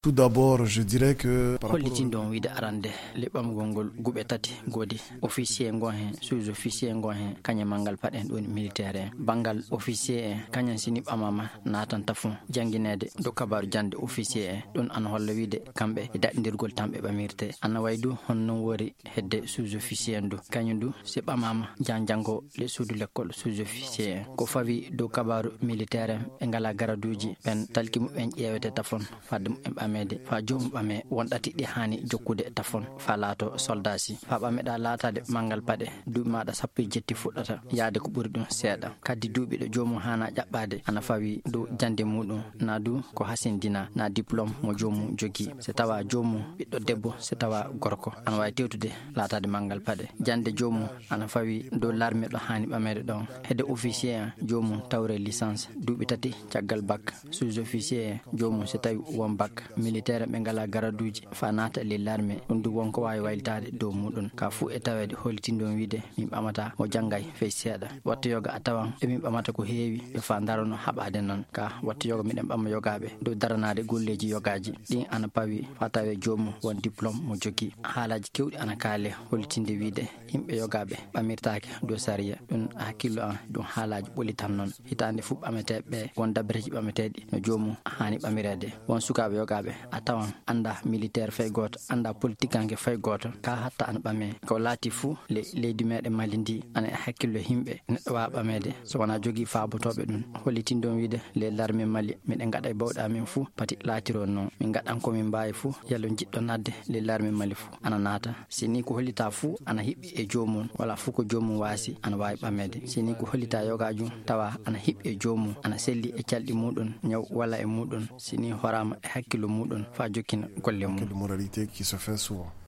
Tout d'abord, je dirais que hollitindon wiide arande le ɓamgol ngol guɓe tati godi officier ngon hen sous officier ngon hen kañum mangal paɗen ɗon militaire en bangal officier en kañum sini ɓamama natan tafon janguinede do kabaru jande officier en ɗon ana holla wiide kamɓe e daɗɗindirgol tamɓe ɓamirte ana way du honnon wori hedde sous officier en du kañum du si ɓamama jango le suudu l'école sous officier en ko fawi do kabaru militaire en ɓe ngala garaduji ɓen talki muɓen ƴewete tafon fadde muɓen ɓamede fa jomum ɓame wonɗati ɗi hani jokkude tafon fa laato soldat si fa ɓameɗa laatade mangal paɗe duuɓi maɗa sappo e jetti fuɗɗata yaade ko ɓuri ɗum seeɗa kaddi duuɓi ɗo jomum hana ƴaɓɓade ana fawi dow jande muɗum na du ko hasindina na diplôme mo jomum jogui so tawa jomum ɓiɗɗo debbo so tawa gorko ana wawi tewtude laatade mangal paɗe jande jomum ana fawi dow l'armée ɗo hani ɓamede ɗon hedde officier en jomum tawre licence duuɓi tati caggal bac sous officier en jomum so tawi won bac militaire ɓe ngala garaduji fa nata le l'armée ɗum du wonko wawi waylitade dow muɗum ka fu e tawede hollitindon wiide min ɓamata mo janggay fey seeɗa wattu yoga a tawan emin ɓamata ko heewi ɓe fa darano haɓade noon ka wattu yoga miɗen ɓama yogaɓe dow daranade golleji yogaji ɗin ana pawi fa tawe jomum won diplôme mo jogui haalaji kewɗi ana kaale hollitinde wiide yimɓe yogaɓe ɓamirtake dow sariya ɗum hakkillo an ɗum haalaji ɓoli tan noon hitande fu ɓameteɓe ɓe won dabreji ɓameteɗi no jomum hani ɓamirede won sukaɓe yogaɓe a tawan anda militaire fay goto anda politique anke fay goto ka hatta ana ɓame ko laati fuu leydi meɗen Mali ndi ana hakkillo yimɓe neɗɗo wawa ɓamede so wona jogui faabotoɓe ɗum hollitindon wiide le l'armée Mali miɗen gaɗa e bawɗe amin fuu pati laatiro noon min gaɗan komin mbawi fuu yallo jiɗɗo nadde le l'armée Mali fuu ana naata sini ko hollita fuu ana hiɓɓi e jomum wala fuu ko jomum waasi ana wawi ɓamede sini ko hollita yogajum tawa ana hiɓɓi e jomum ana selli e calɗi muɗum ñaw walla e muɗum sini horama e hakkillo muɗum fa jokkina golle mum. Moralité qui se fait souvent.